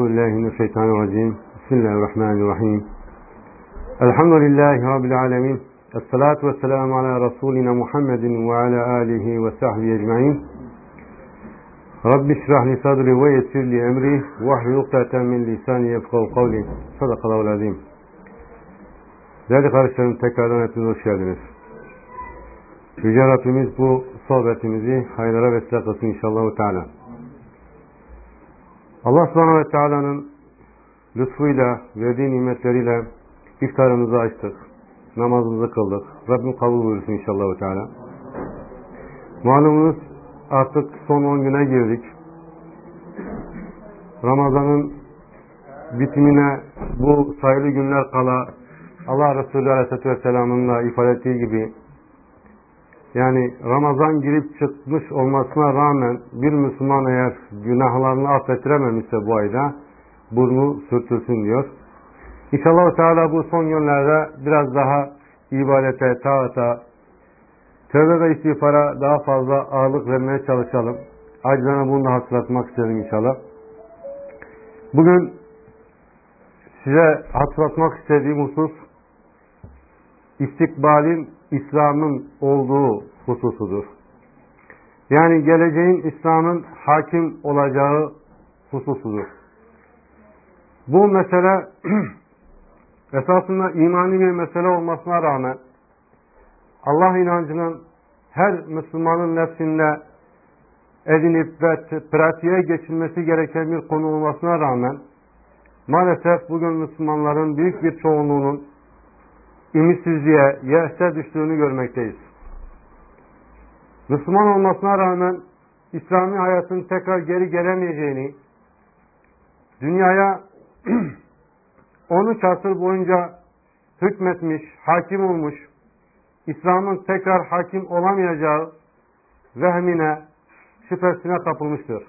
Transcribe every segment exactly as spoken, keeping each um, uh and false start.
Euzubillahimineşşeytanirracim. Bismillahirrahmanirrahim. Elhamdülillahi Rabbil alemin. Esselatu vesselamu ala Resulina Muhammedin ve ala alihi ve sahbihi ecmain. Rabbi şrahli sadri ve yessirli emri ve ahlul ukdeten min lisani yefkahu kavli. Sadakallahul azim. Değerli kardeşlerim, tekrardan hepiniz hoş geldiniz. Yüce Rabbimiz bu sohbetimizi hayırlara vesile kılsın inşallah Teala. Allah subhanahu ve teala'nın lütfuyla, verdiği nimetleriyle iftarımızı açtık. Namazımızı kıldık. Rabbim kabul buyursun inşallah Teala. Malumunuz artık son on güne girdik. Ramazan'ın bitimine bu sayılı günler kala Allah Resulü Aleyhisselatü Vesselam'ın da ifade ettiği gibi, yani Ramazan girip çıkmış olmasına rağmen bir Müslüman eğer günahlarını affettirememişse bu ayda burnu sürtülsün diyor. İnşallah Teala bu son günlerde biraz daha ibadete, taata, tövbe ve istiğfara daha fazla ağırlık vermeye çalışalım. Acizane bunu da hatırlatmak istedim inşallah. Bugün size hatırlatmak istediğim husus, istikbalin İslam'ın olduğu hususudur. Yani geleceğin İslam'ın hakim olacağı hususudur. Bu mesele esasında imani bir mesele olmasına rağmen Allah inancının her Müslümanın nefsinde edinip ve pratiğe geçilmesi gereken bir konu olmasına rağmen maalesef bugün Müslümanların büyük bir çoğunluğunun ümitsizliğe, yehse düştüğünü görmekteyiz. Müslüman olmasına rağmen İslami hayatın tekrar geri gelemeyeceğini, dünyaya on üç asır boyunca hükmetmiş, hakim olmuş, İslam'ın tekrar hakim olamayacağı vehmine, şüphesine kapılmıştır.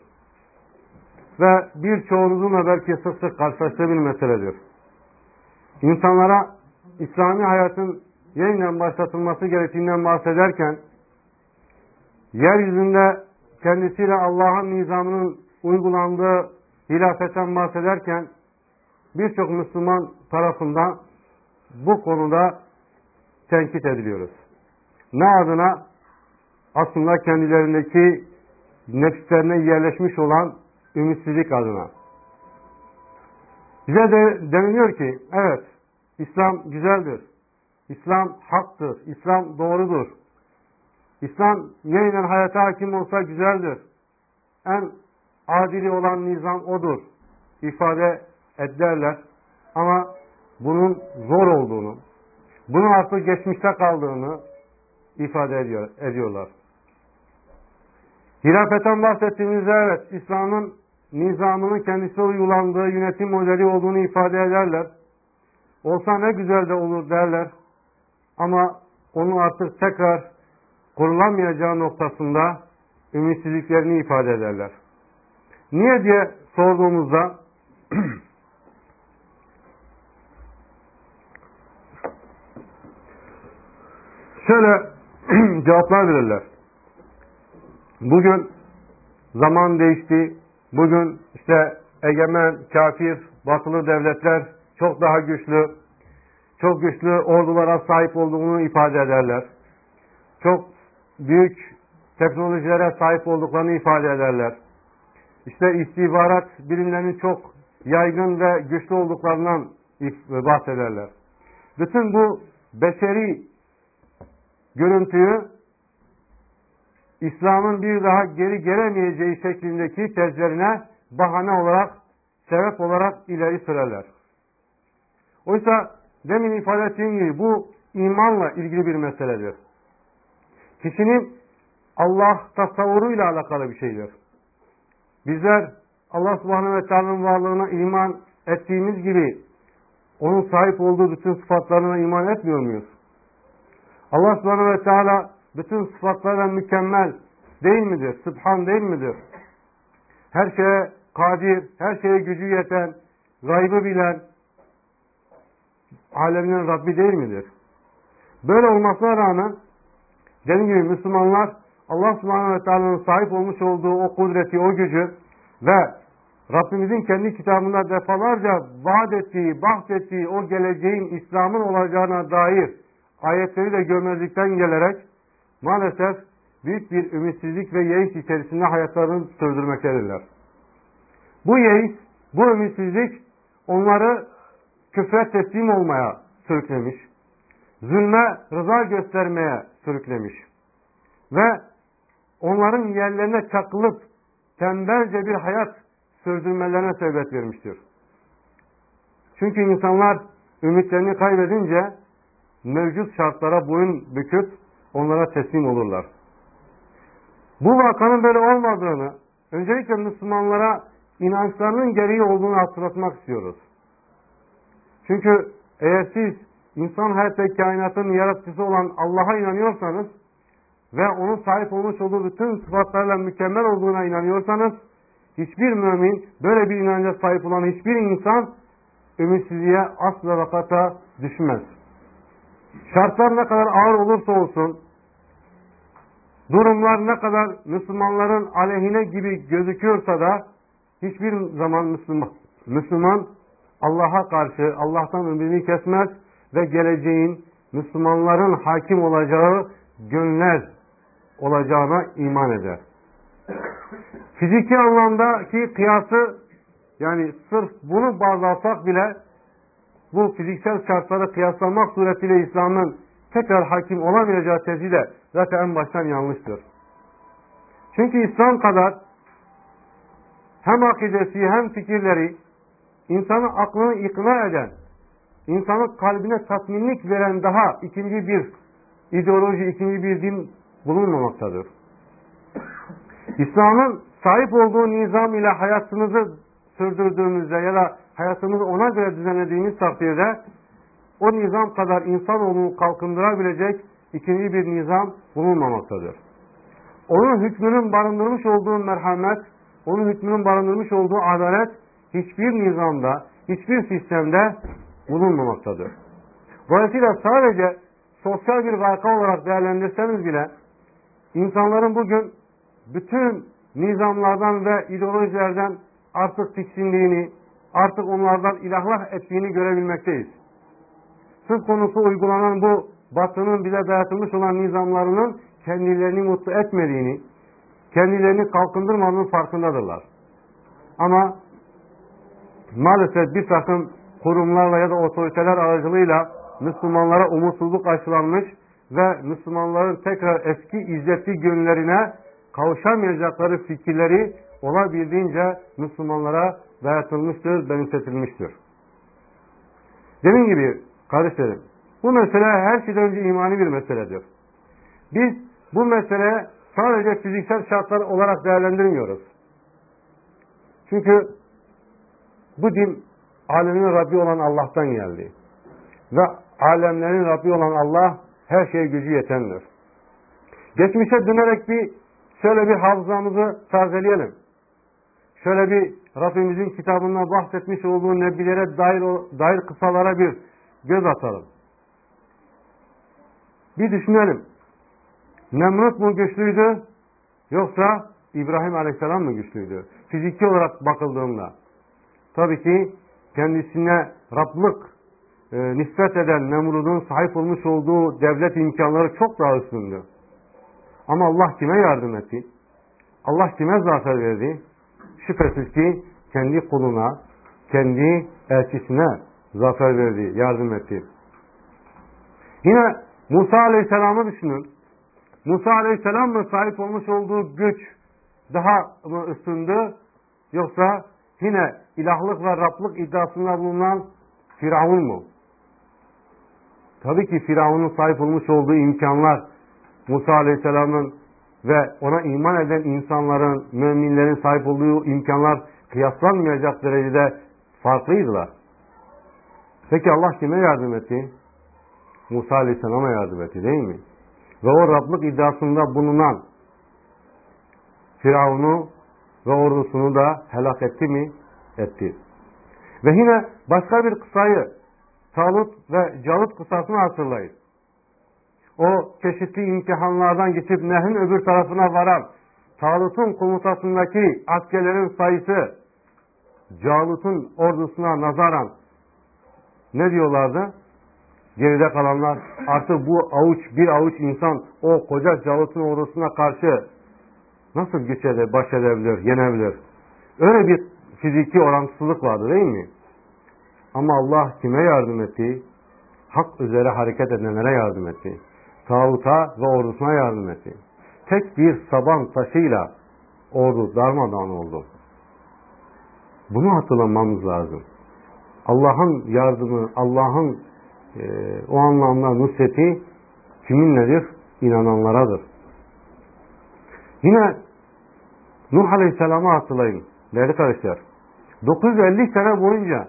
Ve birçoğunuzun da belki sık sık karşılaştığı bir meseledir. İnsanlara İslami hayatın yeniden başlatılması gerektiğinden bahsederken, yeryüzünde kendisiyle Allah'ın nizamının uygulandığı hilafetten bahsederken, birçok Müslüman tarafından bu konuda tenkit ediliyoruz. Ne adına? Aslında kendilerindeki nefislerine yerleşmiş olan ümitsizlik adına. Bize de deniliyor ki, evet, İslam güzeldir. İslam haktır. İslam doğrudur. İslam yeniden hayata hakim olsa güzeldir. En adili olan nizam odur ifade ederler. Ama bunun zor olduğunu, bunun artık geçmişte kaldığını ifade ediyor, ediyorlar. Hilafetten bahsettiğimizde evet, İslam'ın nizamının kendisi uygulandığı yönetim modeli olduğunu ifade ederler. Olsa ne güzel de olur derler. Ama onun artık tekrar kurulamayacağı noktasında ümitsizliklerini ifade ederler. Niye diye sorduğumuzda şöyle cevaplar verirler. Bugün zaman değişti. Bugün işte egemen, kafir, batılı devletler çok daha güçlü, çok güçlü ordulara sahip olduğunu ifade ederler. Çok büyük teknolojilere sahip olduklarını ifade ederler. İşte istihbarat birimlerinin çok yaygın ve güçlü olduklarından bahsederler. Bütün bu beşeri görüntüyü İslam'ın bir daha geri gelemeyeceği şeklindeki tezlerine bahane olarak, sebep olarak ileri sürerler. Oysa demin ifade ettiğim gibi bu imanla ilgili bir meseledir. Kişinin Allah tasavvuruyla alakalı bir şeydir. Bizler Allah subhanahu ve teala'nın varlığına iman ettiğimiz gibi onun sahip olduğu bütün sıfatlarına iman etmiyor muyuz? Allah subhanahu ve teala bütün sıfatlarla mükemmel değil midir? Sübhan değil midir? Her şeye kadir, her şeye gücü yeten, gaybı bilen, alemlerin Rabbi değil midir? Böyle olmasına rağmen dediğim gibi Müslümanlar Allah subhanahu ve teala'nın sahip olmuş olduğu o kudreti, o gücü ve Rabbimizin kendi kitabında defalarca vaat ettiği, bahsettiği o geleceğin İslam'ın olacağına dair ayetleri de görmezlikten gelerek maalesef büyük bir ümitsizlik ve yeis içerisinde hayatlarını sürdürmektedirler. Bu yeis, bu ümitsizlik onları küfre teslim olmaya sürüklemiş, zulme rıza göstermeye sürüklemiş ve onların yerlerine çakılıp tembelce bir hayat sürdürmelerine sebebiyet vermiştir. Çünkü insanlar ümitlerini kaybedince mevcut şartlara boyun büküp onlara teslim olurlar. Bu vakanın böyle olmadığını, öncelikle Müslümanlara inançlarının gereği olduğunu hatırlatmak istiyoruz. Çünkü eğer siz insan hayat ve kainatın yaratıcısı olan Allah'a inanıyorsanız ve onun sahip olmuş olduğu bütün sıfatlarla mükemmel olduğuna inanıyorsanız, hiçbir mümin, böyle bir inanca sahip olan hiçbir insan ümitsizliğe asla ve kata düşmez. Şartlar ne kadar ağır olursa olsun, durumlar ne kadar Müslümanların aleyhine gibi gözüküyorsa da hiçbir zaman Müslüman, Müslüman Allah'a karşı Allah'tan ümidini kesmez ve geleceğin Müslümanların hakim olacağı günler olacağına iman eder. Fiziki anlamdaki kıyası, yani sırf bunu baz alsak bile bu fiziksel şartları kıyaslamak suretiyle İslam'ın tekrar hakim olamayacağı tezi de zaten en baştan yanlıştır. Çünkü İslam kadar hem akidesi hem fikirleri insanın aklını ikna eden, insanın kalbine tatminlik veren daha ikinci bir ideoloji, ikinci bir din bulunmamaktadır. İslam'ın sahip olduğu nizam ile hayatımızı sürdürdüğümüzde ya da hayatımızı ona göre düzenlediğimiz takdirde o nizam kadar insanoğlunu kalkındırabilecek ikinci bir nizam bulunmamaktadır. Onun hükmünün barındırmış olduğu merhamet, onun hükmünün barındırmış olduğu adalet hiçbir nizamda, hiçbir sistemde bulunmamaktadır. Dolayısıyla sadece sosyal bir vaka olarak değerlendirseniz bile insanların bugün bütün nizamlardan ve ideolojilerden artık tiksindiğini, artık onlardan ilahlar ettiğini görebilmekteyiz. Söz konusu uygulanan bu Batı'nın bize dayatılmış olan nizamlarının kendilerini mutlu etmediğini, kendilerini kalkındırmadığının farkındadırlar. Ama maalesef bir takım kurumlarla ya da otoriteler aracılığıyla Müslümanlara umutsuzluk aşılanmış ve Müslümanların tekrar eski izzetli gönüllerine kavuşamayacakları fikirleri olabildiğince Müslümanlara dayatılmıştır, benimsetilmiştir. Dediğim gibi kardeşlerim, bu mesele her şeyden önce imani bir meseledir. Biz bu mesele sadece fiziksel şartlar olarak değerlendirmiyoruz. Çünkü bu din alemin Rabbi olan Allah'tan geldi. Ve alemlerin Rabbi olan Allah her şeye gücü yetendir. Geçmişe dönerek bir şöyle bir hafızamızı tazeleyelim. Şöyle bir Rabbimizin kitabında bahsetmiş olduğu nebilere dair, dair kısalara bir göz atalım. Bir düşünelim. Nemrut mu güçlüydü yoksa İbrahim Aleyhisselam mı güçlüydü? Fiziki olarak bakıldığında. Tabii ki kendisine Rablık e, nispet eden Nemrut'un sahip olmuş olduğu devlet imkanları çok daha üstündü. Ama Allah kime yardım etti? Allah kime zafer verdi? Şüphesiz ki kendi kuluna, kendi elçisine zafer verdi, yardım etti. Yine Musa Aleyhisselam'ı düşünün. Musa Aleyhisselam mı sahip olmuş olduğu güç daha mı üstündü? Yoksa yine ilahlık ve Rablık iddiasında bulunan Firavun mu? Tabii ki Firavun'un sahip olmuş olduğu imkanlar Musa Aleyhisselam'ın ve ona iman eden insanların, müminlerin sahip olduğu imkanlar kıyaslanmayacak derecede farklıydılar. Peki Allah kime yardım etti? Musa Aleyhisselam'a yardım etti değil mi? Ve o Rablık iddiasında bulunan Firavun'u ve ordusunu da helak etti mi? Etti. Ve yine başka bir kıssayı, Talut ve Calut kıssasını hatırlayın. O çeşitli imtihanlardan geçip nehrin öbür tarafına varan Talut'un komutasındaki askerlerin sayısı Calut'un ordusuna nazaran ne diyorlardı? Geride kalanlar artık bu avuç bir avuç insan o koca Calut'un ordusuna karşı nasıl güç eder, baş edebilir, yenebilir? Öyle bir fiziki orantısızlık vardı değil mi? Ama Allah kime yardım etti? Hak üzere hareket edenlere yardım etti. Tağuta ve ordusuna yardım etti. Tek bir saban taşıyla ordu darmadağın oldu. Bunu hatırlamamız lazım. Allah'ın yardımı, Allah'ın e, o anlamda nusreti kiminledir? İnananlaradır. Yine Nuh Aleyhisselam'ı hatırlayın değerli kardeşler. dokuz yüz elli sene boyunca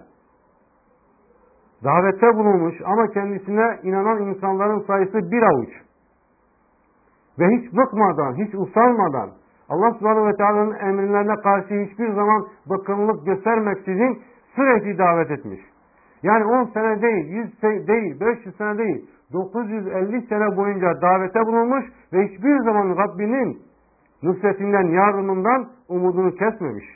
davette bulunmuş ama kendisine inanan insanların sayısı bir avuç. Ve hiç bıkmadan, hiç usanmadan Allah subhanahu ve teala'nın emirlerine karşı hiçbir zaman bıkkınlık göstermeksizin sürekli davet etmiş. Yani on sene değil, yüz sene değil, beş yüz sene değil, dokuz yüz elli sene boyunca davete bulunmuş ve hiçbir zaman Rabbinin nusretinden, yardımından umudunu kesmemiş.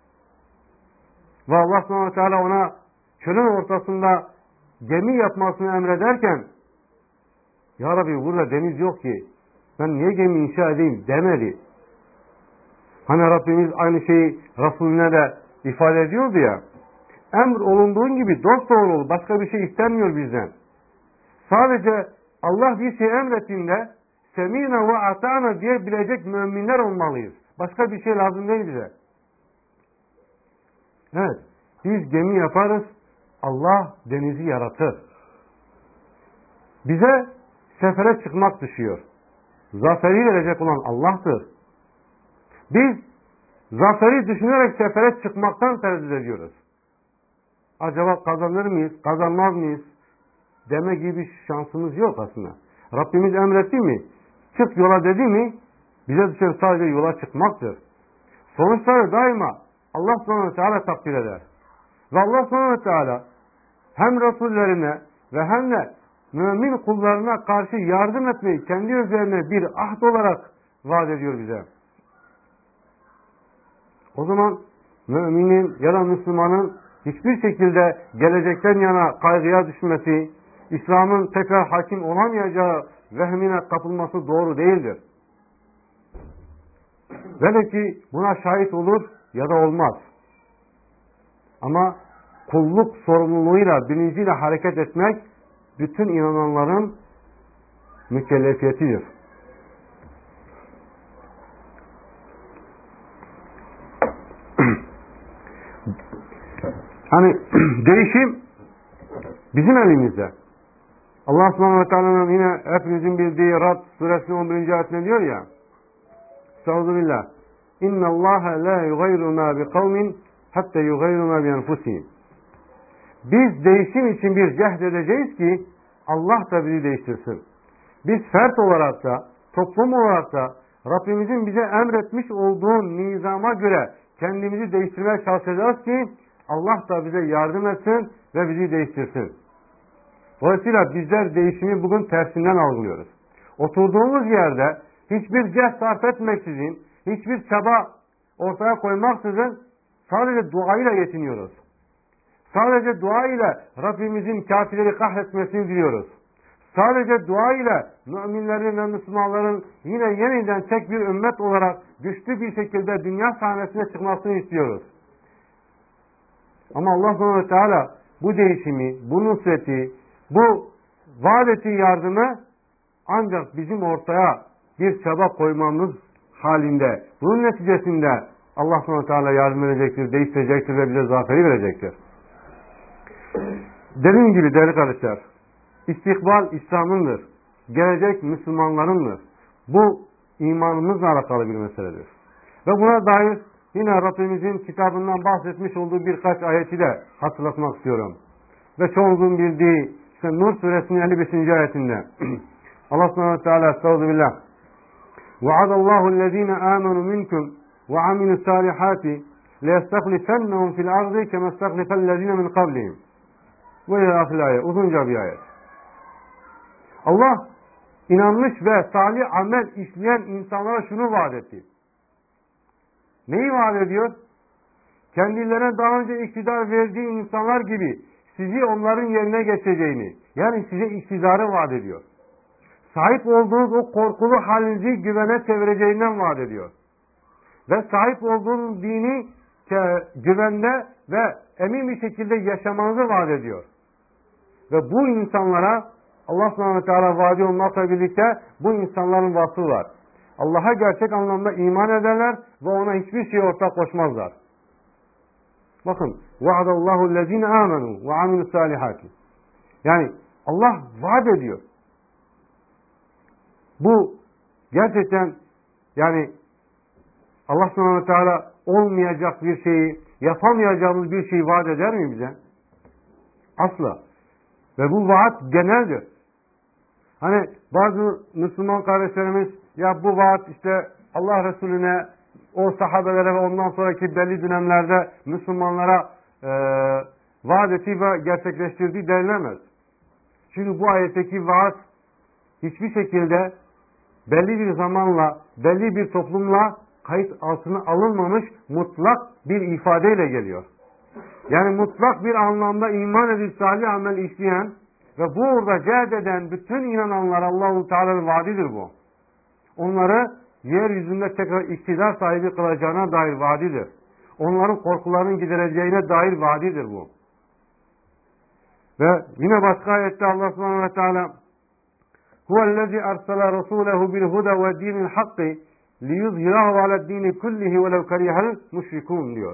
Ve Allah subhanahu ve teala ona çölün ortasında gemi yapmasını emrederken Ya Rabbi burada deniz yok ki ben niye gemi inşa edeyim demedi. Hani Rabbimiz aynı şeyi Resulüne de ifade ediyordu ya. Emr olunduğun gibi dosdoğru ol. Başka bir şey istenmiyor bizden. Sadece Allah bir şey emrettiğinde semina ve ata'na diyebilecek müminler olmalıyız. Başka bir şey lazım değil bize. Evet. Biz gemi yaparız. Allah denizi yaratır. Bize sefere çıkmak düşüyor. Zaferi verecek olan Allah'tır. Biz zaferi düşünerek sefere çıkmaktan tereddüt ediyoruz. Acaba kazanır mıyız, kazanmaz mıyız deme gibi bir şansımız yok aslında. Rabbimiz emretti mi? Çık yola dedi mi? Bize düşen sadece yola çıkmaktır. Sonuçları daima Allah subhanahu ve teala takdir eder. Ve Allah subhanahu ve teala hem Resullerine ve hem de mümin kullarına karşı yardım etmeyi kendi üzerine bir ahd olarak vaat ediyor bize. O zaman müminin ya da Müslümanın hiçbir şekilde gelecekten yana kaygıya düşmesi, İslam'ın tekrar hakim olamayacağı vehmine kapılması doğru değildir. Velev ki buna şahit olur ya da olmaz. Ama kulluk sorumluluğuyla, bilinciyle hareket etmek bütün inananların mükellefiyetidir. Hani değişim bizim elimizde. Allah subhanahu ve teala'nın yine hepinizin bildiği Rad suresinin on birinci ayetinde diyor ya Estağfirullah. İnna Allah la yugayru ma bi kavmin hatta yugayru ma bi enfusihim. Biz değişim için bir cehd edeceğiz ki Allah da bizi değiştirsin. Biz fert olarak da, toplum olarak da Rabbimizin bize emretmiş olduğu nizama göre kendimizi değiştirmeye çalışacağız ki Allah da bize yardım etsin ve bizi değiştirsin. Dolayısıyla bizler değişimi bugün tersinden algılıyoruz. Oturduğumuz yerde hiçbir cehd sarf etmeksizin, hiçbir çaba ortaya koymaksızın sadece duayla yetiniyoruz. Sadece dua ile Rabbimizin kafirleri kahretmesini diliyoruz. Sadece dua ile müminlerin ve Müslümanların yine yeniden tek bir ümmet olarak güçlü bir şekilde dünya sahnesine çıkmasını istiyoruz. Ama Allah subhanahu ve teala bu değişimi, bu nusreti, bu vaat ettiği yardımı ancak bizim ortaya bir çaba koymamız halinde, bunun neticesinde Allah subhanahu ve teala yardım edecektir, değiştirecektir ve bize zaferi verecektir. Dediğim gibi değerli kardeşler, istikbal İslam'ındır. Gelecek Müslümanlarındır. Bu imanımızla alakalı bir meseledir. Ve buna dair yine Rabbimizin kitabından bahsetmiş olduğu birkaç ayeti de hatırlatmak istiyorum. Ve çoğunuzun bildiği işte Nur suresinin elli beşinci ayetinde Allah subhanahu ve teala estağfirullah وَعَدَ اللّٰهُ الَّذ۪ينَ آمَنُوا مِنْكُمْ وَعَمِلُوا الصَّالِحَاتِ لَيَسْتَخْلِفَنَّهُمْ فِي الْأَرْضِ كَمَا اسْتَخْلِفَ الَّذ۪ينَ مِنْ قَبْلِهِمْ Ve ahir ayet. Uzunca bir ayet. Allah inanmış ve salih amel işleyen insanlara şunu vaat etti. Neyi vaat ediyor? kendilerine daha önce iktidar verdiği insanlar gibi sizi onların yerine geçeceğini, yani size iktidarı vaat ediyor. Sahip olduğunuz o korkulu halinizi güvene çevireceğinden vaat ediyor. Ve sahip olduğunuz dini güvende ve emin bir şekilde yaşamanızı vaat ediyor. Ve bu insanlara Allah subhanahu ve teala vaadi olmakla birlikte bu insanların vasfı var. Allah'a gerçek anlamda iman ederler ve ona hiçbir şey ortak koşmazlar. Bakın, vaadallahu allazine amenu ve amilus salihati. Yani Allah vaat ediyor. Bu gerçekten yani Allah subhanahu ve teala olmayacak bir şeyi, yapamayacağımız bir şeyi vaat eder mi bize? Asla. Ve bu vaat geneldir. Hani bazı Müslüman kardeşlerimiz ya bu vaat işte Allah Resulüne, o sahabelere ve ondan sonraki belli dönemlerde Müslümanlara e, vaat ettiği ve gerçekleştirdiği denilemez. Çünkü bu ayetteki vaat hiçbir şekilde belli bir zamanla, belli bir toplumla kayıt altına alınmamış mutlak bir ifadeyle geliyor. Yani mutlak bir anlamda iman edip salih amel işleyen ve bu uğurda cehd eden bütün inananlar Allah-u Teala'nın vaadidir bu. Onları yeryüzünde tekrar iktidar sahibi kılacağına dair vaadidir. Onların korkularının gidereceğine dair vaadidir bu. Ve yine başka ayette Allah subhanahu ve teala huvellezî ersele rasûlehu bilhuda ve dinil hakkı liyuzhirahu ale'd-dîni kullihi velev kerihel müşrikûn diyor.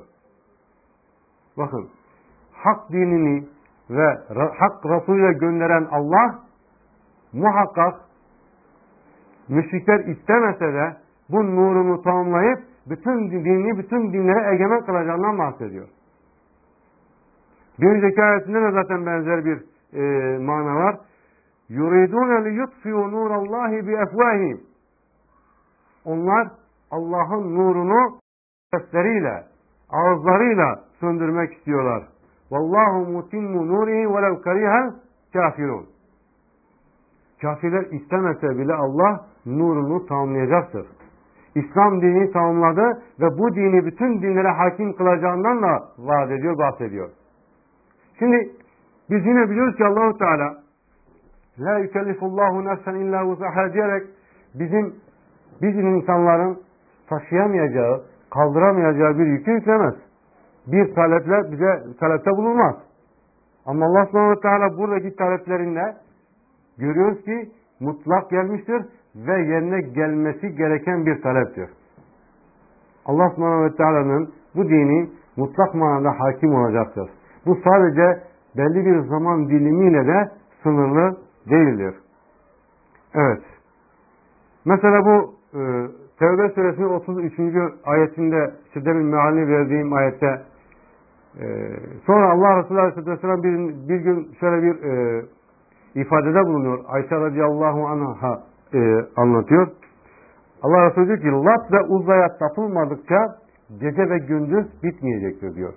Bakın, hak dinini ve hak Resulü'yle gönderen Allah muhakkak müşrikler istemese de bu nurunu tamamlayıp bütün dini, bütün dinlere egemen kılacağından bahsediyor. Bir önceki ayetinde de zaten benzer bir e, mana var. يُرِيدُونَ لِيُطْفِيُوا نُورَ اللّٰهِ بِأَفْوَاهِمْ. Onlar Allah'ın nurunu sesleriyle, ağızlarıyla söndürmek istiyorlar. وَاللّٰهُ مُتِمُّ نُورِهِ وَلَوْ كَرِيهَ الْكَافِرُونَ. Kafirler istemese bile Allah nurunu tamamlayacaktır. İslam dinini tamamladı ve bu dini bütün dinlere hakim kılacağından da vaat ediyor, bahsediyor. Şimdi biz yine biliyoruz ki Allah-u Teala la yükellifullahu nefsen illa vusaha diyerek bizim bizim insanların taşıyamayacağı, kaldıramayacağı bir yükü yüklemez. Bir taleple bize talepte bulunmaz. Ama Allah subhanahu ve teala buradaki taleplerinde görüyoruz ki mutlak gelmiştir ve yerine gelmesi gereken bir taleptir. Allah subhanahu ve teala'nın bu dini mutlak manada hakim olacaktır. Bu sadece belli bir zaman dilimiyle de sınırlı değildir. Evet. Mesela bu e, Tevbe suresinin otuz üçüncü ayetinde size demin mealini verdiğim ayette e, sonra Allah Resulü Aleyhisselam bir, bir gün şöyle bir e, ifadede bulunuyor. Ayşe radıyallahu anh'a e, anlatıyor. Allah Resulü diyor ki Lat ve Uzza'ya tapılmadıkça gece ve gündüz bitmeyecektir diyor.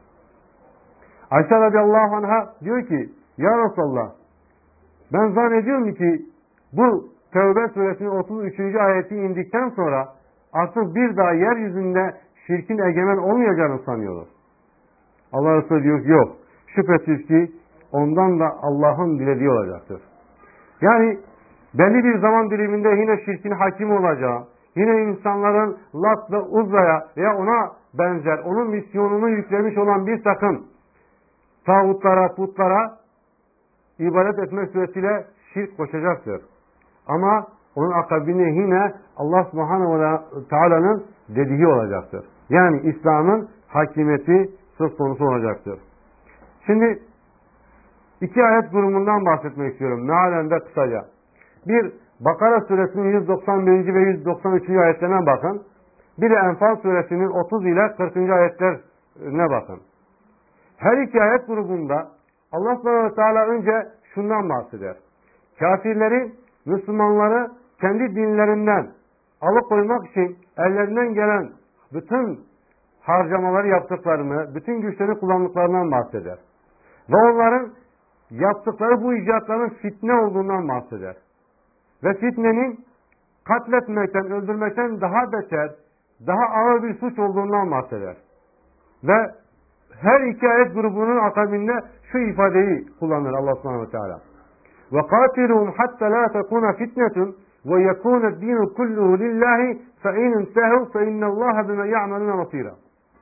Ayşe radıyallahu anh'a diyor ki ya Resulallah ben zannediyorum ki bu Tevbe suresinin otuz üçüncü ayeti indikten sonra artık bir daha yeryüzünde şirkin egemen olmayacağını sanıyorlar. Allah Resulü diyor ki yok. Şüphesiz ki ondan da Allah'ın dilediği olacaktır. Yani belli bir zaman diliminde yine şirkin hakim olacağı, yine insanların Lat ve Uzza'ya veya ona benzer, onun misyonunu yüklemiş olan bir takım tağutlara, putlara ibadet etmek suretiyle şirk koşacaktır. Ama onun akabinde yine Allah subhanahu ve teala'nın dediği olacaktır. Yani İslam'ın hakimiyeti söz konusu olacaktır. Şimdi iki ayet durumundan bahsetmek istiyorum. Mealen de kısaca. Bir, Bakara suresinin yüz doksan birinci ve yüz doksan üçüncü ayetlerine bakın. Bir de Enfal suresinin otuz ile kırkıncı ayetlerine bakın. Her iki ayet grubunda Allah subhanahu ve teala önce şundan bahseder. Kafirleri, Müslümanları kendi dinlerinden alıkoymak için ellerinden gelen bütün harcamaları yaptıklarını, bütün güçlerini kullandıklarından bahseder. Ve onların yaptıkları bu icatların fitne olduğundan bahseder. Ve fitnenin katletmekten, öldürmekten daha beter, daha ağır bir suç olduğundan bahseder. Ve her iki ayet grubunun akabinde şu ifadeyi kullanır Allah subhanahu ve teala. وَقَاتِلُهُمْ حَتَّى لَا تَكُونَ فِتْنَةٌ وَيَكُونَ الدِّينُ كُلُّهُ لِلّٰهِ فَاِنْ انْتَهُوا فَاِنَّ اللّٰهَ بِمَا يَعْمَلُونَ بَصِيرًا.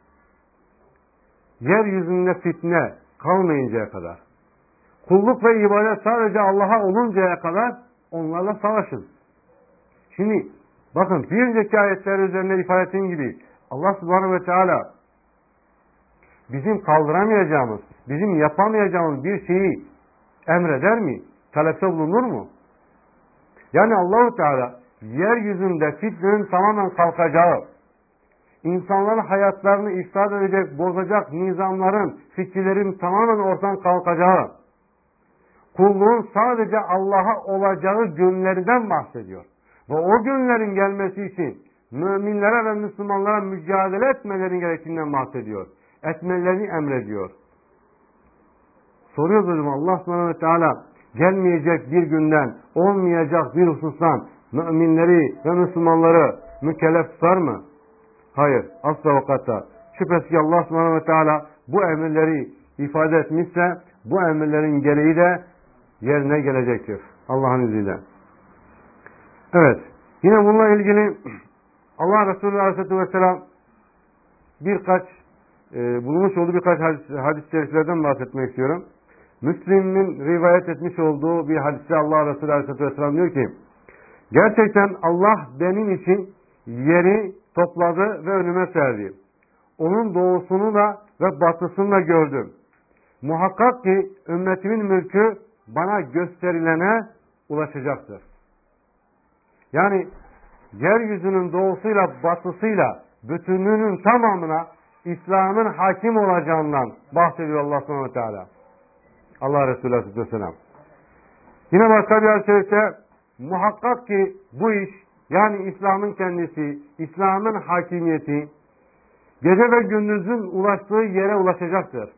Yeryüzünde fitne kalmayıncaya kadar, kulluk ve ibadet sadece Allah'a oluncaya kadar onlarla savaşın. Şimdi bakın bir önceki ayetler üzerinde ifade ettiğim gibi Allah subhanahu ve teala bizim kaldıramayacağımız, bizim yapamayacağımız bir şeyi emreder mi? Talepte bulunur mu? Yani Allah-u Teala yeryüzünde fitnenin tamamen kalkacağı, insanların hayatlarını ifsad edecek, bozacak nizamların, fikirlerin tamamen ortadan kalkacağı, kulluğun sadece Allah'a olacağı günlerden bahsediyor. Ve o günlerin gelmesi için müminlere ve Müslümanlara mücadele etmeleri gerektiğinden bahsediyor. Etmelerini emrediyor. Soruyoruz hocam, Allah subhanahu ve teala gelmeyecek bir günden, olmayacak bir husustan müminleri ve Müslümanları mükellef tutar mı? Hayır. Asla ve kata. Şüphesiz ki Allah subhanahu ve teala bu emirleri ifade etmişse bu emirlerin gereği de yerine gelecektir. Allah'ın izniyle. Evet. Yine bununla ilgili Allah Resulü Aleyhisselatü Vesselam birkaç e, bulunmuş olduğu birkaç hadis, hadis-i şeriflerden bahsetmek istiyorum. Müslim'in rivayet etmiş olduğu bir hadiste Allah Resulü Aleyhisselatü Vesselam diyor ki, gerçekten Allah benim için yeri topladı ve önüme serdi. Onun doğusunu da ve batısını da gördüm. Muhakkak ki ümmetimin mülkü bana gösterilene ulaşacaktır. Yani yeryüzünün doğusuyla batısıyla bütünlüğünün tamamına İslam'ın hakim olacağından bahsediyor Allah subhanahu ve teala. Allah Resulü Aleyhisselam. Yine başka bir hadis-i şerifte muhakkak ki bu iş, yani İslam'ın kendisi, İslam'ın hakimiyeti gece ve gündüzün ulaştığı yere ulaşacaktır.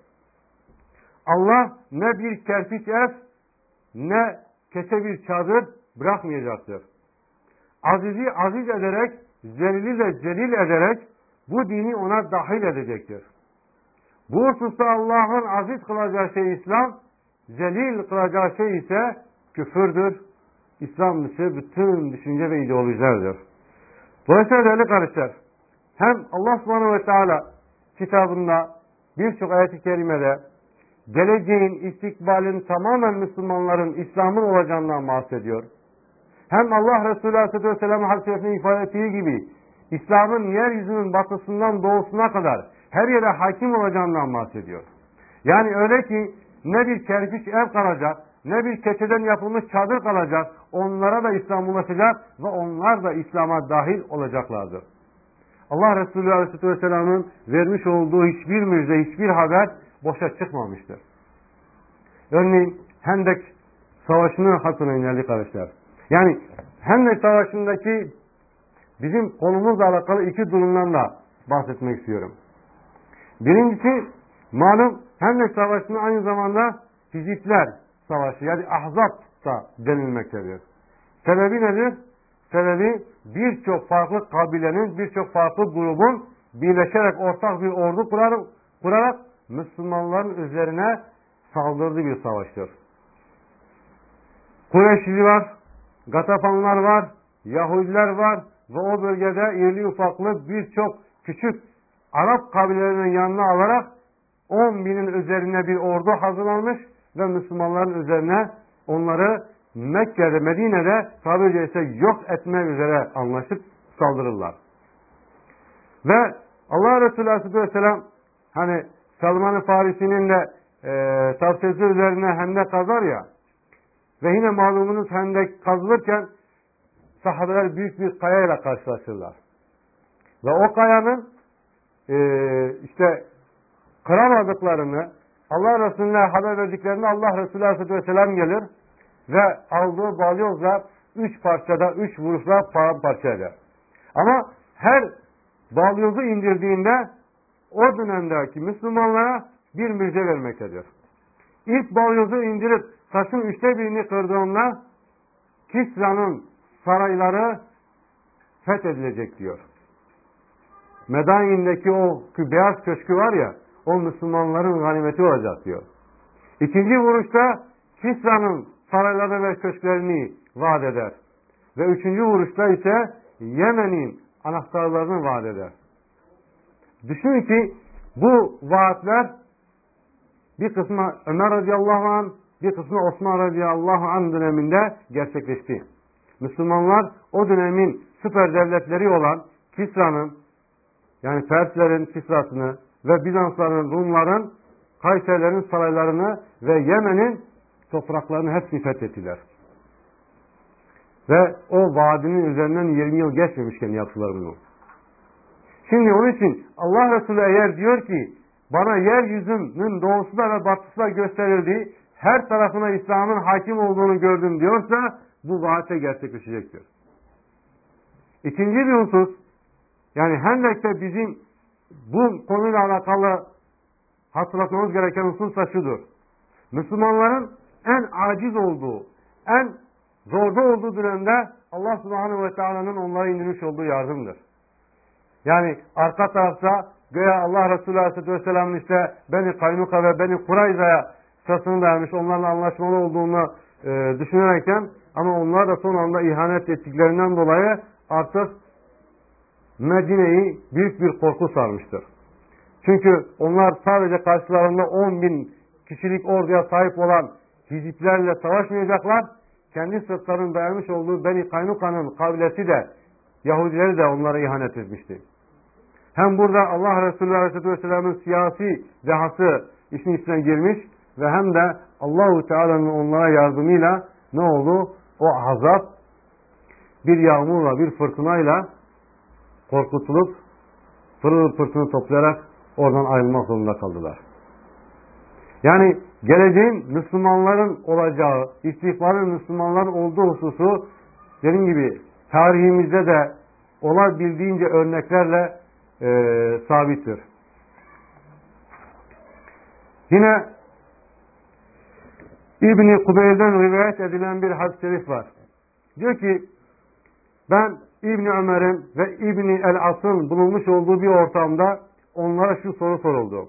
Allah ne bir kerpiç ev ne keçe bir çadır bırakmayacaktır. Azizi aziz ederek, zelili de celil ederek bu dini ona dahil edecektir. Bu hususta Allah'ın aziz kılacağı şey İslam, zelil kılacağı şey ise küfürdür. İslam dışı bütün düşünce ve ideolojilerdir. Dolayısıyla değerli kardeşler, hem Allah subhanahu ve teala kitabında birçok ayet-i kerimede geleceğin, istikbalin tamamen Müslümanların, İslam'ın olacağından bahsediyor. Hem Allah Resulü Aleyhisselatü Vesselam'ın hadis-i ifade ettiği gibi İslam'ın yeryüzünün batısından doğusuna kadar her yere hakim olacağından bahsediyor. Yani öyle ki ne bir kerpiç ev kalacak, ne bir keçeden yapılmış çadır kalacak, onlara da İslam ulaşacak ve onlar da İslam'a dahil olacaklardır. Allah Resulü Aleyhisselatü Vesselam'ın vermiş olduğu hiçbir müjde, hiçbir haber boşa çıkmamıştır. Örneğin Hendek Savaşı'nı hatırlayın değerli kardeşler. Yani Hendek Savaşı'ndaki bizim konumuzla alakalı iki durumdan da bahsetmek istiyorum. Birincisi, malum Hendek Savaşı'nın aynı zamanda Hizipler Savaşı, yani Ahzab da denilmektedir. Sebebi nedir? Sebebi birçok farklı kabilenin, birçok farklı grubun birleşerek ortak bir ordu kurarak, kurarak Müslümanların üzerine saldırdığı bir savaştır. Kureyşli var, Gatafanlar var, Yahudiler var ve o bölgede irili ufaklı birçok küçük Arap kabilelerinin yanına alarak on binin üzerine bir ordu hazırlanmış ve Müslümanların üzerine onları Mekke'de, Medine'de tabiri caizse yok etmek üzere anlaşıp saldırırlar. Ve Allah Resulü Aleyhisselam hani Salman-ı Farisi'nin de e, tavsiyesi üzerine hendek kazar ya ve yine malumunuz hendek kazılırken sahabeler büyük bir kayayla karşılaşırlar. Ve o kayanın e, işte kıramadıklarını Allah Resulü'ne haber verdiklerinde Allah Resulü Aleyhisselam gelir ve aldığı balyozla üç parçada, üç vuruşla paramparça eder. Ama her balyozu indirdiğinde o dönemdeki Müslümanlara bir müjde vermektedir. İlk balyozu indirip taşın üçte birini kırdığında Kisra'nın sarayları fethedilecek diyor. Medain'deki o beyaz köşkü var ya, o Müslümanların ganimeti olacak diyor. İkinci vuruşta Kisra'nın saraylarını ve köşklerini vaat eder. Ve üçüncü vuruşta ise Yemen'in anahtarlarını vaat eder. Düşünün ki bu vaatler bir kısmı Ömer radıyallahu anh, bir kısmı Osman radıyallahu anh döneminde gerçekleşti. Müslümanlar o dönemin süper devletleri olan Kisra'nın, yani Perslerin Kisra'sını ve Bizansların, Rumların, Kayserlerin saraylarını ve Yemen'in topraklarını hepsini fethettiler. Ve o vaadinin üzerinden yirmi yıl geçmemişken yaptılar bunu. Şimdi onun için Allah Resulü eğer diyor ki bana yeryüzünün doğusu da ve batısı da gösterildi, her tarafına İslam'ın hakim olduğunu gördüm diyorsa bu vaate gerçekleşecektir. İkinci bir husus, yani Hendek'te bizim bu konuyla alakalı hatırlatmamız gereken husus da şudur. Müslümanların en aciz olduğu, en zorda olduğu dönemde Allah Subhanahu ve Teala'nın onlara indirmiş olduğu yardımdır. Yani arka tarafta göya Allah Resulü Aleyhisselatü Vesselam'ın işte Beni Kaynuka ve Beni Kurayza'ya sırtını dayamış, onlarla anlaşmalı olduğunu e, düşünerekten, ama onlar da son anda ihanet ettiklerinden dolayı artık Medine'yi büyük bir korku sarmıştır. Çünkü onlar sadece karşılarında on bin kişilik orduya sahip olan Hiziplerle savaşmayacaklar. Kendi sırtlarının dayanmış olduğu Beni Kaynuka'nın kabilesi de, Yahudileri de onlara ihanet etmişti. Hem burada Allah Resulü Aleyhisselatü Vesselam'ın siyasi dehası işin içine girmiş ve hem de Allahu Teala'nın onlara yardımıyla ne oldu? O azap bir yağmurla, bir fırtınayla korkutulup pırıl pırtını toplayarak oradan ayrılmak zorunda kaldılar. Yani geleceğin Müslümanların olacağı, istikbalin Müslümanların olduğu hususu dediğim gibi tarihimizde de olabildiğince örneklerle e, sabittir. Yine İbn-i Kubeyl'den rivayet edilen bir hadis-i şerif var. Diyor ki ben İbn-i Ömer'in ve İbn-i El-As'ın bulunmuş olduğu bir ortamda onlara şu soru soruldu.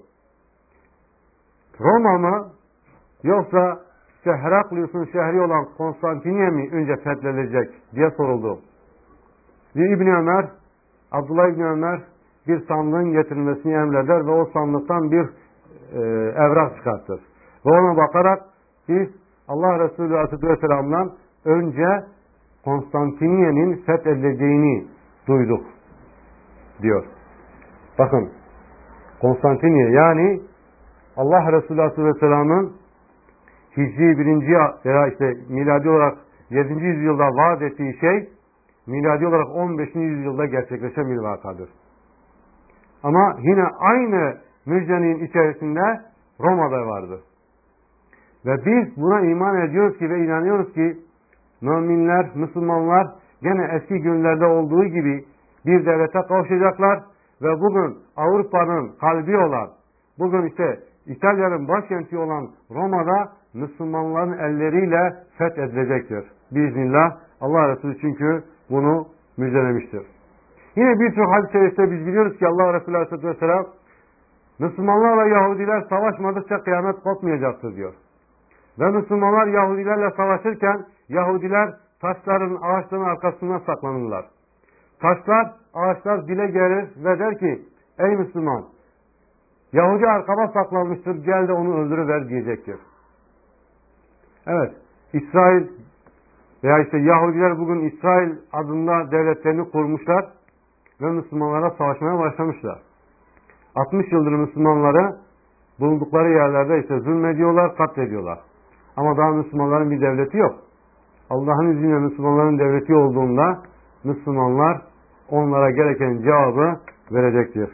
Roma mı yoksa işte Heraklius'un şehri olan Konstantiniye mi önce fethedilecek diye soruldu. Ve İbn Ömer, Abdullah İbn Ömer bir sandığın getirilmesini emreder ve o sandıktan bir e, evrak çıkartır. Ve ona bakarak biz Allah Resulü Aleyhisselam'dan önce Konstantiniye'nin fethedileceğini duyduk diyor. Bakın Konstantiniye yani Allah Resulü Aleyhisselam'ın Hicri birinci veya işte miladi olarak yedinci yüzyılda vaat ettiği şey miladi olarak on beşinci yüzyılda gerçekleşen bir vakadır. Ama yine aynı müjdenin içerisinde Roma'da vardı. Ve biz buna iman ediyoruz ki ve inanıyoruz ki müminler, Müslümanlar gene eski günlerde olduğu gibi bir devlete kavuşacaklar ve bugün Avrupa'nın kalbi olan, bugün işte İtalya'nın başkenti olan Roma'da Müslümanların elleriyle fethedilecektir. Biiznillah Allah Resulü çünkü bunu müjdelemiştir. Yine birçok hadis-i şerifte biz biliyoruz ki Allah Resulü Aleyhisselatü Vesselam Müslümanlarla Yahudiler savaşmadıkça kıyamet kopmayacaktır diyor. Ve Müslümanlar Yahudilerle savaşırken Yahudiler taşların, ağaçların arkasına saklanırlar. Taşlar, ağaçlar dile gelir ve der ki ey Müslüman Yahudi arkama saklanmıştır gel de onu öldürüver diyecektir. Evet, İsrail veya işte Yahudiler bugün İsrail adında devletlerini kurmuşlar ve Müslümanlara savaşmaya başlamışlar. altmış yıldır Müslümanları bulundukları yerlerde işte zulmediyorlar, katlediyorlar. Ama daha Müslümanların bir devleti yok. Allah'ın izniyle Müslümanların devleti olduğunda Müslümanlar onlara gereken cevabı verecektir.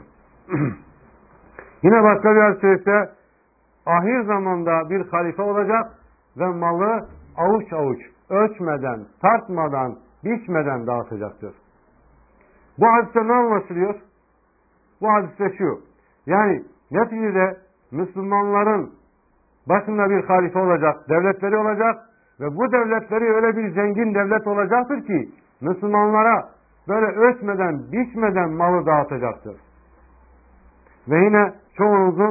Yine başka bir hadis-i ahir zamanda bir halife olacak ve malı avuç avuç, ölçmeden, tartmadan, biçmeden dağıtacaktır. Bu hadiste ne anlaşılıyor? Bu hadiste şu, yani neticede Müslümanların başında bir halife olacak, devletleri olacak ve bu devletleri öyle bir zengin devlet olacaktır ki Müslümanlara böyle ölçmeden, biçmeden malı dağıtacaktır. Ve yine çoğunuzun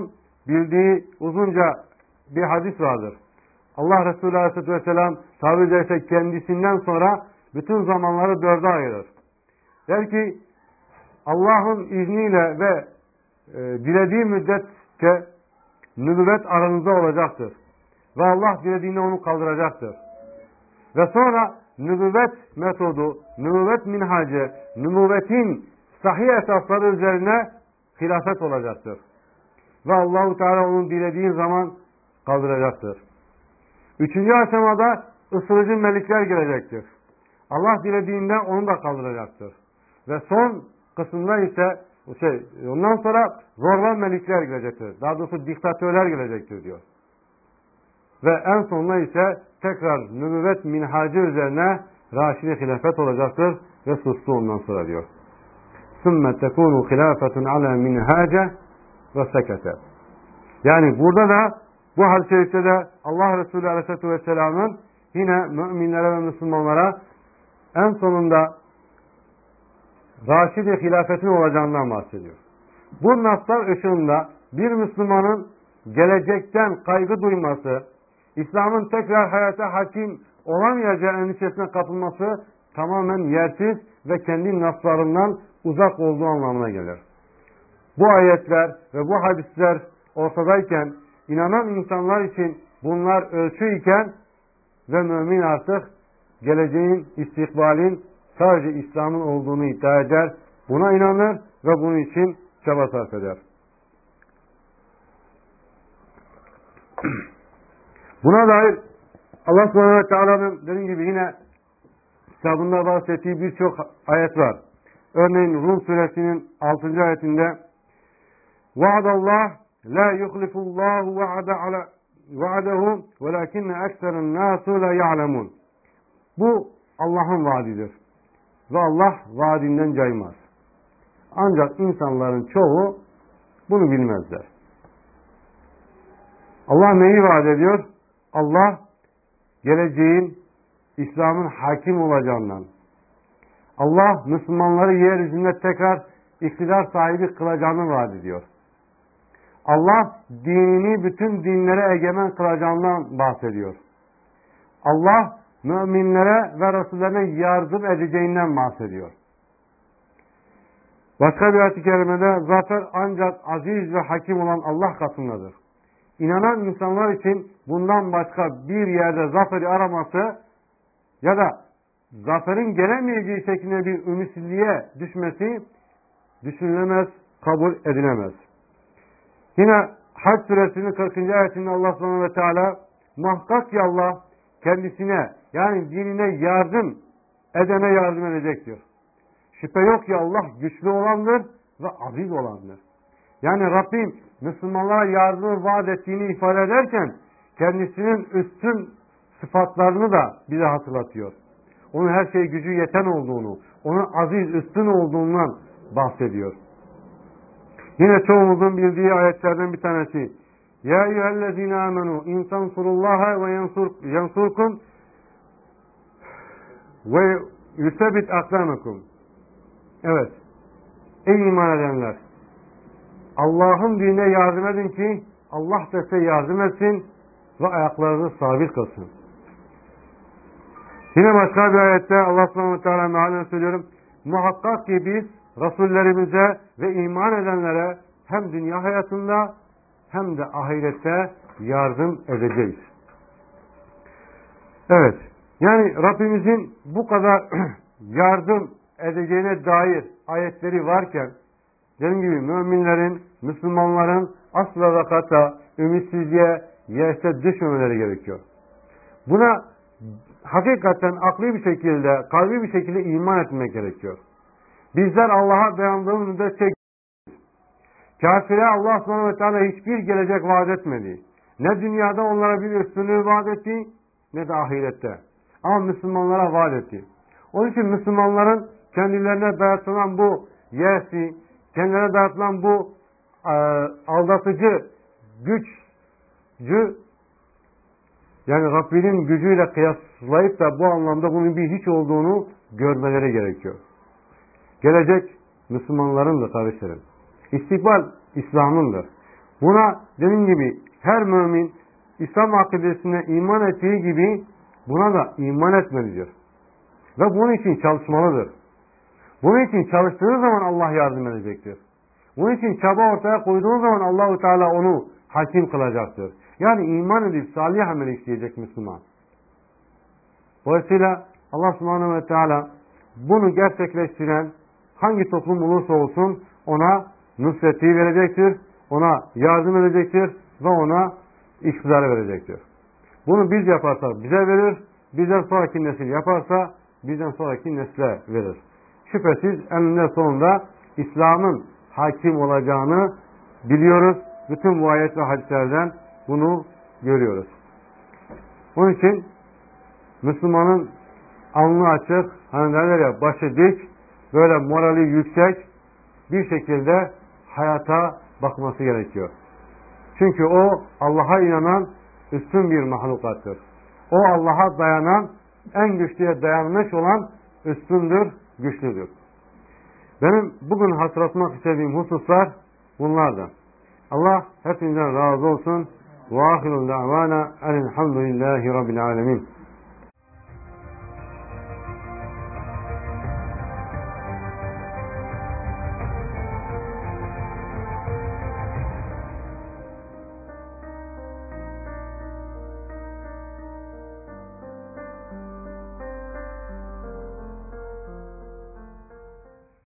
bildiği uzunca bir hadis vardır. Allah Resulü Aleyhisselatü Vesselam tabiri caizse kendisinden sonra bütün zamanları dörde ayırır. Der ki Allah'ın izniyle ve e, dilediği müddetçe nübüvvet aranızda olacaktır. Ve Allah dilediğinde onu kaldıracaktır. Ve sonra nübüvvet metodu, nübüvvet minhacı, nübüvvetin sahih esasları üzerine hilafet olacaktır. Ve Allah-u Teala onu dilediği zaman kaldıracaktır. Üçüncü aşamada ısırıcı melikler gelecektir. Allah dilediğinde onu da kaldıracaktır. Ve son kısımda ise şey, ondan sonra zorban melikler gelecektir. Daha doğrusu diktatörler gelecektir diyor. Ve en sonunda ise tekrar nübüvvet minhacı üzerine raşid-i hilafet olacaktır ve sustu ondan sonra diyor. ثُمَّ تَكُونُ خِلَافَةٌ عَلَى مِنْهَاجَ وَسَكَتَ. Yani burada da bu hadis-i şerifte de Allah Resulü Aleyhisselatü Vesselam'ın yine müminlere ve Müslümanlara en sonunda raşid-i hilafetin olacağından bahsediyor. Bu naslar ışığında bir Müslümanın gelecekten kaygı duyması, İslam'ın tekrar hayata hakim olamayacağı endişesine kapılması tamamen yersiz ve kendi naslarından uzak olduğu anlamına gelir. Bu ayetler ve bu hadisler ortadayken, inanan insanlar için bunlar ölçü iken ve mümin artık geleceğin, istikbalin sadece İslam'ın olduğunu iddia eder, buna inanır ve bunun için çaba sarf eder. Buna dair Allah subhanahu ve teala'nın dediğim gibi yine kitabında bahsettiği birçok ayet var. Örneğin Rum suresinin altıncı ayetinde Vaadallah la yuhlifullahu vaada ala vaadahu velakinne ekserun nasu la ya'lemun. Bu Allah'ın vaadidir. Ve Allah vaadinden caymaz. Ancak insanların çoğu bunu bilmezler. Allah neyi vaat ediyor? Allah geleceğin İslam'ın hakim olacağından, Allah Müslümanları yeryüzünde tekrar iktidar sahibi kılacağını vaat ediyor. Allah dinini bütün dinlere egemen kılacağından bahsediyor. Allah müminlere ve Resullerine yardım edeceğinden bahsediyor. Başka bir ayet-i kerimede zafer ancak aziz ve hakim olan Allah katındadır. İnanan insanlar için bundan başka bir yerde zaferi araması ya da zaferin gelemeyeceği şeklinde bir ümitsizliğe düşmesi düşünülemez, kabul edilemez. Yine Hac suresinin kırkıncı ayetinde Allah subhanahu ve teala muhakkak ki Allah kendisine yani dinine yardım edene yardım edecektir. Şüphe yok ki Allah güçlü olandır ve aziz olandır. Yani Rabbim Müslümanlara yardımı vaat ettiğini ifade ederken kendisinin üstün sıfatlarını da bize hatırlatıyor. Onun her şeye gücü yeten olduğunu, onun aziz, üstün olduğundan bahsediyor. Yine çoğumuzun bildiği ayetlerden bir tanesi. Ya eyyühellezine amenu insansurullaha ve yansur, yansurkum ve yusebit aklamakum. Evet. Ey iman edenler! Allah'ın dinine yardım edin ki Allah da size yardım etsin ve ayaklarınızı sabit kılsın. Yine başka bir ayette Allah subhanahu ve teala mealen söylüyorum. Muhakkak ki biz Resullerimize ve iman edenlere hem dünya hayatında hem de ahirette yardım edeceğiz. Evet. Yani Rabbimizin bu kadar yardım edeceğine dair ayetleri varken dediğim gibi müminlerin, Müslümanların asla ve kata ümitsizliğe, yese düşmemeleri gerekiyor. Buna hakikaten akli bir şekilde, kalbi bir şekilde iman etmek gerekiyor. Bizler Allah'a dayandığımız müddetçe kafire Allah subhanahu ve teala hiçbir gelecek vaat etmedi. Ne dünyada onlara bir üstünlüğü vaat etti, ne de ahirette. Ama Müslümanlara vaat etti. Onun için Müslümanların kendilerine dayatılan bu yesi, kendilerine dayatılan bu e, aldatıcı güçcü, yani Rabbinin gücüyle kıyaslayıp da bu anlamda bunun bir hiç olduğunu görmeleri gerekiyor. Gelecek Müslümanlarındır kardeşlerim. İstikbal İslam'ındır. Buna dediğim gibi her mümin İslam akidesine iman ettiği gibi buna da iman etmelidir. Ve bunun için çalışmalıdır. Bunun için çalıştığı zaman Allah yardım edecektir. Bunun için çaba ortaya koyduğu zaman Allahu Teala onu hakim kılacaktır. Yani iman edip salih amel işleyecek Müslüman. Dolayısıyla Allah Subhanahu ve Teala bunu gerçekleştiren hangi toplum olursa olsun ona nusreti verecektir, ona yardım edecektir ve ona iktidar verecektir. Bunu biz yaparsak bize verir, bizden sonraki nesil yaparsa bizden sonraki nesle verir. Şüphesiz eninde sonunda İslam'ın hakim olacağını biliyoruz. Bütün bu ayet ve hadislerden bunu görüyoruz. Onun için Müslümanın alnı açık, hani derler ya başı dik, böyle morali yüksek bir şekilde hayata bakması gerekiyor. Çünkü o Allah'a inanan üstün bir mahlukattır. O Allah'a dayanan, en güçlüye dayanmış olan üstündür, güçlüdür. Benim bugün hatırlatmak istediğim hususlar bunlardan. Allah hepinizden razı olsun. Ve ahirul da'vana elhamdülillahi rabbil alemin.